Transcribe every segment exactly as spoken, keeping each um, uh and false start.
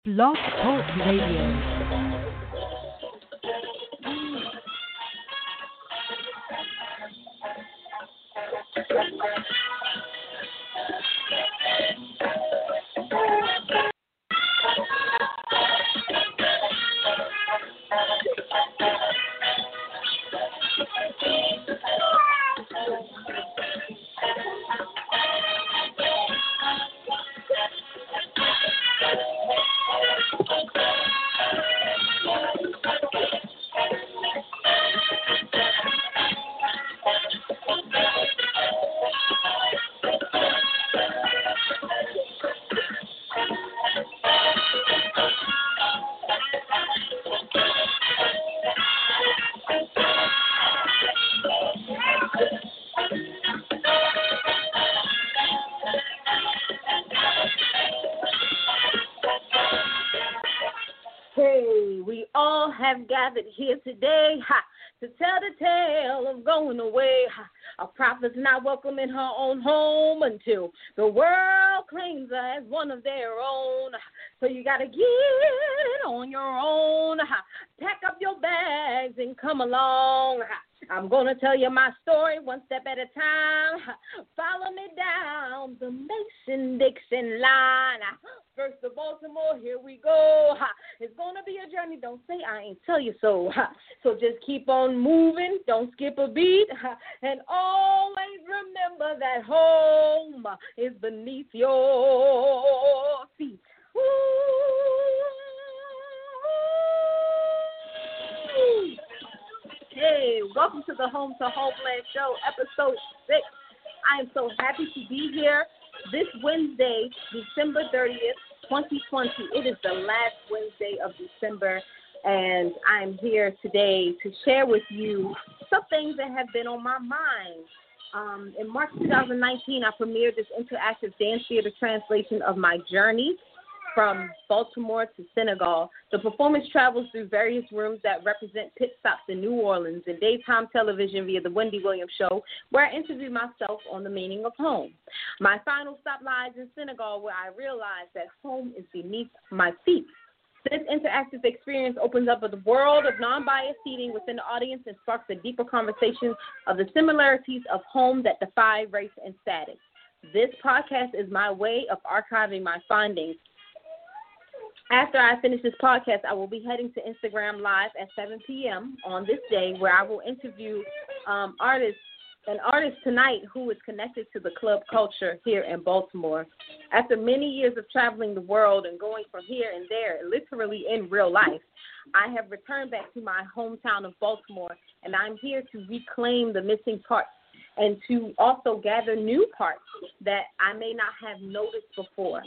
Blog Talk Radio. Have gathered here today ha, to tell the tale of going away. Ha. A prophet's not welcome in her own home until the world claims her as one of their own. So you got to get on your own. Ha. Pack up your bags and come along. Ha. I'm going to tell you my story one step at a time. Follow me down the Mason-Dixon line. First of Baltimore, here we go. It's going to be a journey. Don't say I ain't tell you so. So just keep on moving. Don't skip a beat. And always remember that home is beneath your feet. Ooh. Hey, welcome to the Home to Homeland Show, episode six. I am so happy to be here this Wednesday, December thirtieth, twenty twenty. It is the last Wednesday of December, and I'm here today to share with you some things that have been on my mind. Um, in March twenty nineteen, I premiered this interactive dance theater translation of my journey from Baltimore to Senegal. The performance travels through various rooms that represent pit stops in New Orleans and daytime television via The Wendy Williams Show, where I interview myself on the meaning of home. My final stop lies in Senegal, where I realized that home is beneath my feet. This interactive experience opens up a world of non-biased seating within the audience and sparks a deeper conversation of the similarities of home that defy race and status. This podcast is my way of archiving my findings. After I finish this podcast, I will be heading to Instagram Live at seven p.m. on this day, where I will interview um, artists, an artist tonight who is connected to the club culture here in Baltimore. After many years of traveling the world and going from here and there, literally in real life, I have returned back to my hometown of Baltimore, and I'm here to reclaim the missing parts and to also gather new parts that I may not have noticed before.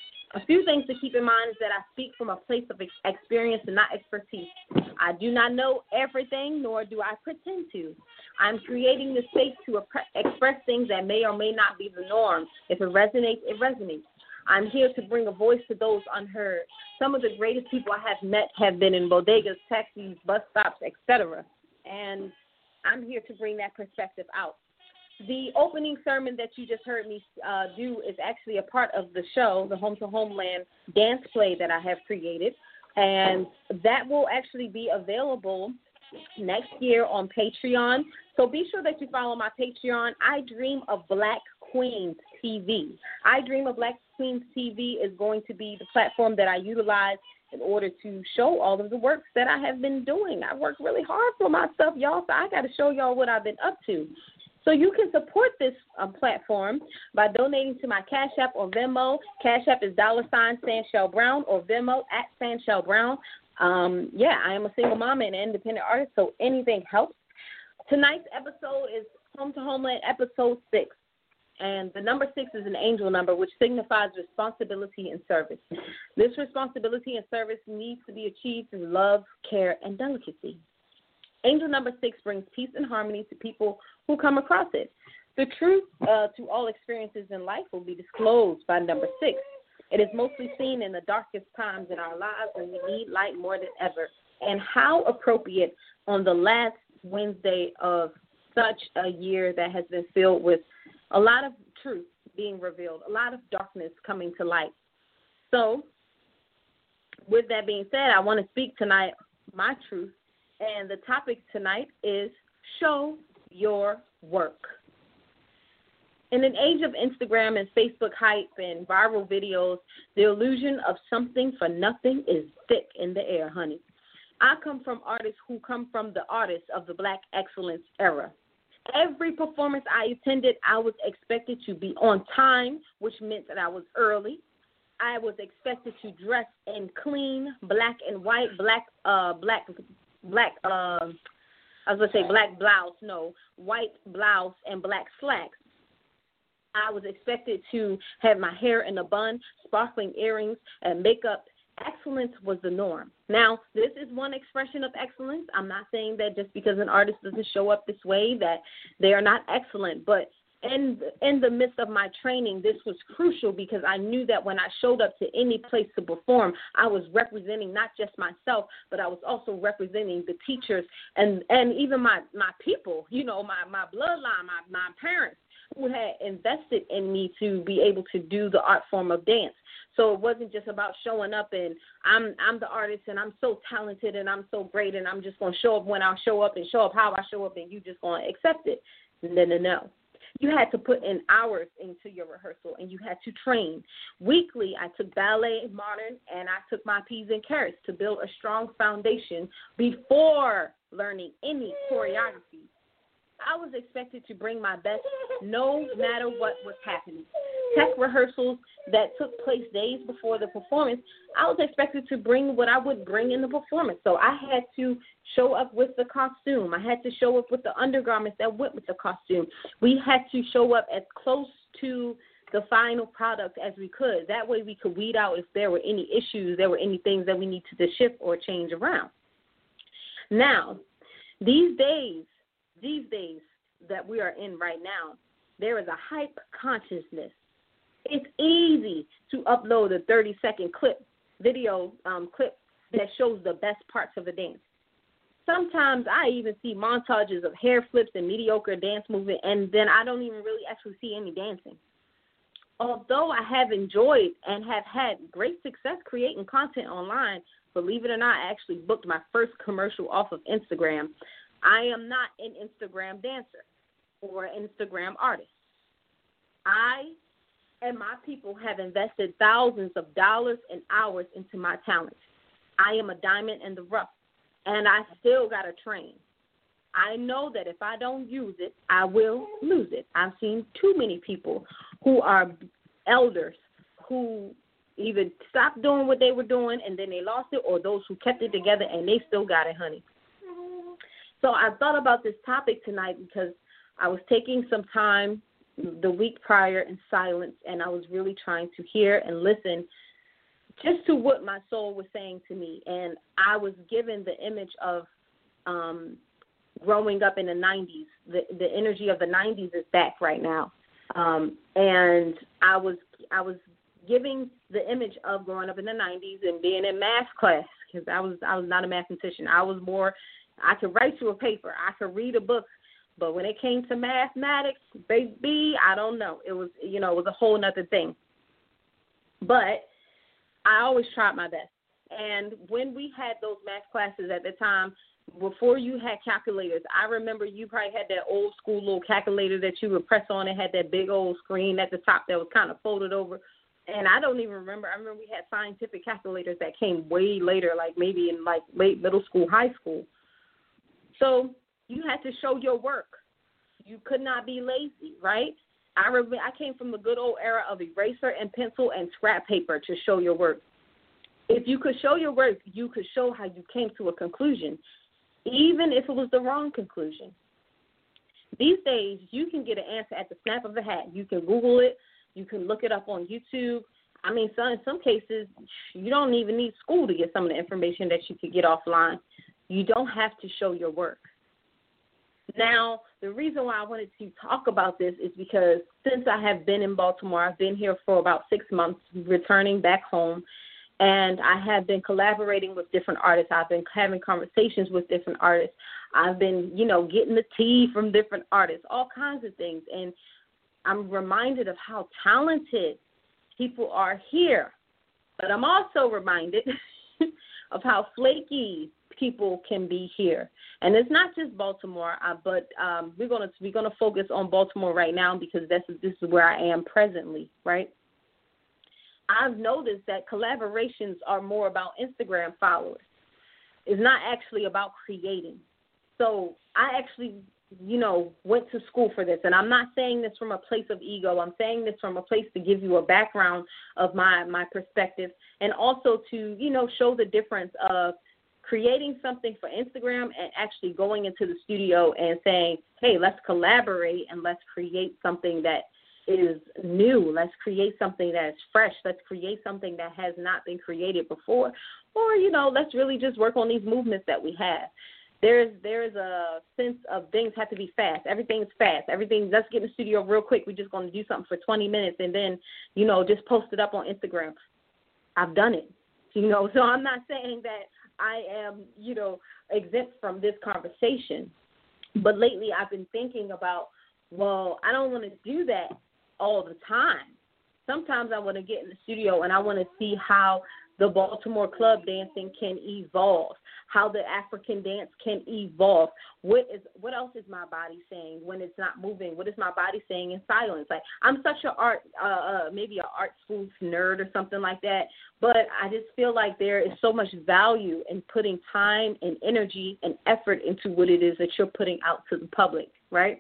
A few things to keep in mind is that I speak from a place of ex- experience and not expertise. I do not know everything, nor do I pretend to. I'm creating the space to ap- express things that may or may not be the norm. If it resonates, it resonates. I'm here to bring a voice to those unheard. Some of the greatest people I have met have been in bodegas, taxis, bus stops, et cetera. And I'm here to bring that perspective out. The opening sermon that you just heard me uh, do is actually a part of the show, the Home to Homeland dance play that I have created, and that will actually be available next year on Patreon. So be sure that you follow my Patreon. I Dream of Black Queens T V. I Dream of Black Queens T V is going to be the platform that I utilize in order to show all of the works that I have been doing. I work really hard for my stuff, y'all, so I got to show y'all what I've been up to. So you can support this um, platform by donating to my Cash App or Venmo. Cash App is dollar sign Sanshell Brown or Venmo at Sanshell Brown. Um, yeah, I am a single mom and an independent artist, so anything helps. Tonight's episode is Home to Homeland episode six. And the number six is an angel number, which signifies responsibility and service. This responsibility and service needs to be achieved through love, care, and delicacy. Angel number six brings peace and harmony to people who come across it. The truth uh, to all experiences in life will be disclosed by number six. It is mostly seen in the darkest times in our lives when we need light more than ever. And how appropriate on the last Wednesday of such a year that has been filled with a lot of truth being revealed, a lot of darkness coming to light. So with that being said, I want to speak tonight my truth, and the topic tonight is show your work. In an age of Instagram and Facebook hype and viral videos, the illusion of something for nothing is thick in the air, honey. I come from artists who come from the artists of the Black excellence era. Every performance I attended, I was expected to be on time, which meant that I was early. I was expected to dress in clean black and white, black, uh, black, black, uh, I was going to say black blouse, no, white blouse and black slacks. I was expected to have my hair in a bun, sparkling earrings, and makeup. Excellence was the norm. Now, this is one expression of excellence. I'm not saying that just because an artist doesn't show up this way that they are not excellent, but in in the midst of my training, this was crucial because I knew that when I showed up to any place to perform, I was representing not just myself, but I was also representing the teachers and, and even my, my people, you know, my, my bloodline, my, my parents who had invested in me to be able to do the art form of dance. So it wasn't just about showing up and I'm I'm the artist and I'm so talented and I'm so great and I'm just going to show up when I show up and show up how I show up and you just going to accept it. No, no, no. You had to put in hours into your rehearsal and you had to train. Weekly, I took ballet, modern, and I took my P's and carrots to build a strong foundation before learning any choreography. I was expected to bring my best no matter what was happening. Tech rehearsals that took place days before the performance, I was expected to bring what I would bring in the performance. So I had to show up with the costume. I had to show up with the undergarments that went with the costume. We had to show up as close to the final product as we could. That way we could weed out if there were any issues, there were any things that we needed to shift or change around. Now, these days, These days that we are in right now, there is a hype consciousness. It's easy to upload a thirty-second clip, video um, clip that shows the best parts of a dance. Sometimes I even see montages of hair flips and mediocre dance movement, and then I don't even really actually see any dancing. Although I have enjoyed and have had great success creating content online, believe it or not, I actually booked my first commercial off of Instagram. I am not an Instagram dancer or an Instagram artist. I and my people have invested thousands of dollars and hours into my talent. I am a diamond in the rough, and I still got to train. I know that if I don't use it, I will lose it. I've seen too many people who are elders who either stopped doing what they were doing and then they lost it, or those who kept it together and they still got it, honey. So I thought about this topic tonight because I was taking some time the week prior in silence, and I was really trying to hear and listen just to what my soul was saying to me. And I was given the image of um, growing up in the nineties. The, the energy of the nineties is back right now. Um, and I was I was giving the image of growing up in the nineties and being in math class because I was I was not a mathematician. I was more I could write you a paper. I could read a book. But when it came to mathematics, baby, I don't know. It was, you know, it was a whole nother thing. But I always tried my best. And when we had those math classes at the time, before you had calculators, I remember you probably had that old school little calculator that you would press on. It had that big old screen at the top that was kind of folded over. And I don't even remember. I remember we had scientific calculators that came way later, like maybe in like late middle school, high school. So you had to show your work. You could not be lazy, right? I remember I came from the good old era of eraser and pencil and scrap paper to show your work. If you could show your work, you could show how you came to a conclusion, even if it was the wrong conclusion. These days, you can get an answer at the snap of a hat. You can Google it. You can look it up on YouTube. I mean, so in some cases, you don't even need school to get some of the information that you could get offline. You don't have to show your work. Now, the reason why I wanted to talk about this is because since I have been in Baltimore, I've been here for about six months, returning back home, and I have been collaborating with different artists. I've been having conversations with different artists. I've been, you know, getting the tea from different artists, all kinds of things. And I'm reminded of how talented people are here. But I'm also reminded of how flaky people can be here. And it's not just Baltimore, uh, but um, we're gonna we're gonna focus on Baltimore right now because this is this is where I am presently, right? I've noticed that collaborations are more about Instagram followers. It's not actually about creating. So I actually, you know, went to school for this, and I'm not saying this from a place of ego. I'm saying this from a place to give you a background of my my perspective, and also to, you know, show the difference of creating something for Instagram and actually going into the studio and saying, hey, let's collaborate and let's create something that is new. Let's create something that's fresh. Let's create something that has not been created before. Or, you know, let's really just work on these movements that we have. There's there's a sense of things have to be fast. Everything's fast. Everything, let's get in the studio real quick. We're just going to do something for twenty minutes and then, you know, just post it up on Instagram. I've done it. You know, so I'm not saying that I am, you know, exempt from this conversation. But lately I've been thinking about, well, I don't want to do that all the time. Sometimes I want to get in the studio and I want to see how the Baltimore club dancing can evolve, how the African dance can evolve. What is what else is my body saying when it's not moving? What is my body saying in silence? Like, I'm such an art, uh, uh, maybe an art school nerd or something like that, but I just feel like there is so much value in putting time and energy and effort into what it is that you're putting out to the public, right?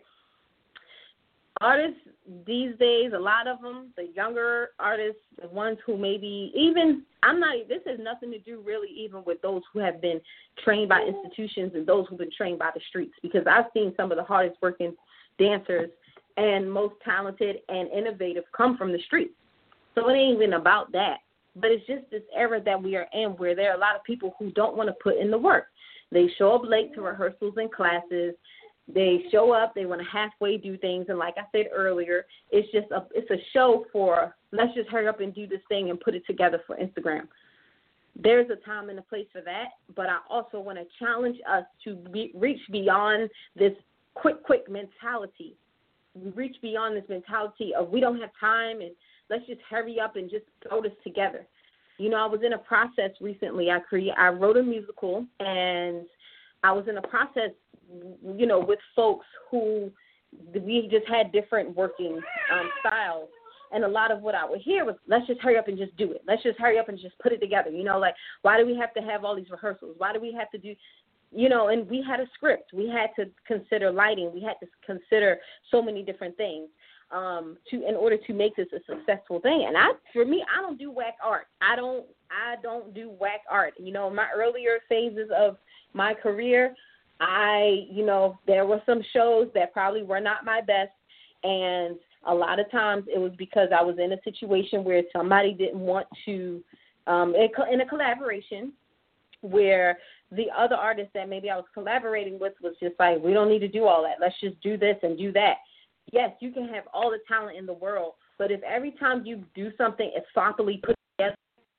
Artists these days, a lot of them, the younger artists, the ones who maybe even, I'm not, this has nothing to do really even with those who have been trained by institutions and those who've been trained by the streets, because I've seen some of the hardest working dancers and most talented and innovative come from the streets. So it ain't even about that. But it's just this era that we are in where there are a lot of people who don't want to put in the work. They show up late to rehearsals and classes. They show up, they want to halfway do things, and like I said earlier, it's just a it's a show for let's just hurry up and do this thing and put it together for Instagram. There's a time and a place for that, but I also want to challenge us to be, reach beyond this quick, quick mentality. We reach beyond this mentality of we don't have time and let's just hurry up and just throw this together. You know, I was in a process recently. I create, I wrote a musical, and I was in a process, you know, with folks who we just had different working um, styles. And a lot of what I would hear was, let's just hurry up and just do it. Let's just hurry up and just put it together. You know, like, why do we have to have all these rehearsals? Why do we have to do, you know, and we had a script. We had to consider lighting. We had to consider so many different things um, to in order to make this a successful thing. And I, for me, I don't do whack art. I don't, I don't do whack art. You know, in my earlier phases of my career, I, you know, there were some shows that probably were not my best, and a lot of times it was because I was in a situation where somebody didn't want to, um, in a collaboration, where the other artist that maybe I was collaborating with was just like, we don't need to do all that. Let's just do this and do that. Yes, you can have all the talent in the world, but if every time you do something, it's sloppily put together,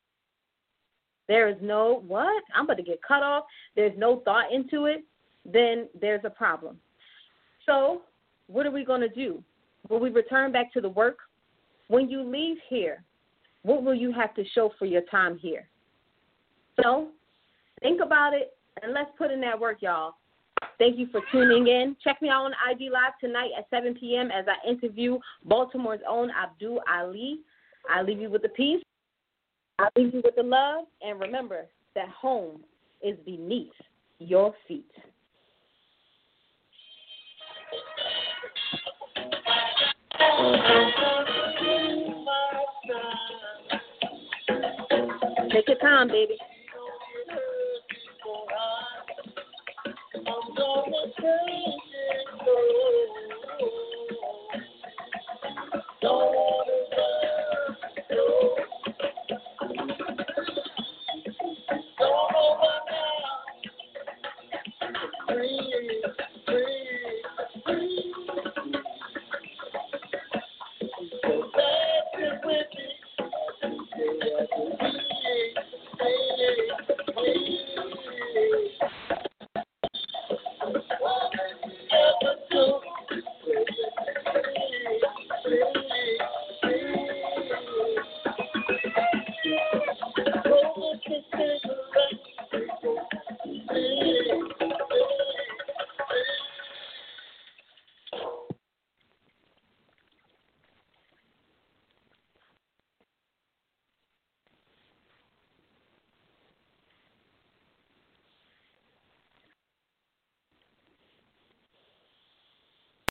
there is no, what? I'm about to get cut off. There's no thought into it. Then there's a problem. So what are we going to do? Will we return back to the work? When you leave here, what will you have to show for your time here? So think about it, and let's put in that work, y'all. Thank you for tuning in. Check me out on I G Live tonight at seven p.m. as I interview Baltimore's own Abdul Ali. I leave you with the peace. I leave you with the love. And remember that home is beneath your feet. Take your time, baby. I'm gonna